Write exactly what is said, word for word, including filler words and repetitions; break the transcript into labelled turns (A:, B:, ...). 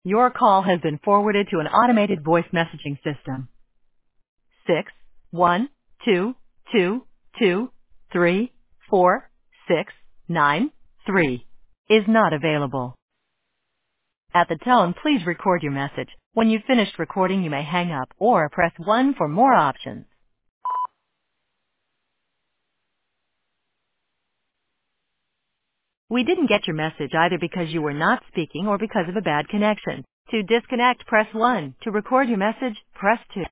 A: Your call has been forwarded to an automated voice messaging system. Six one two two two three four six nine three is not available. At the tone, please record your message. When you've finished recording, you may hang up or press one for more options. We didn't get your message either because you were not speaking or because of a bad connection. To disconnect, press one. To record your message, press two.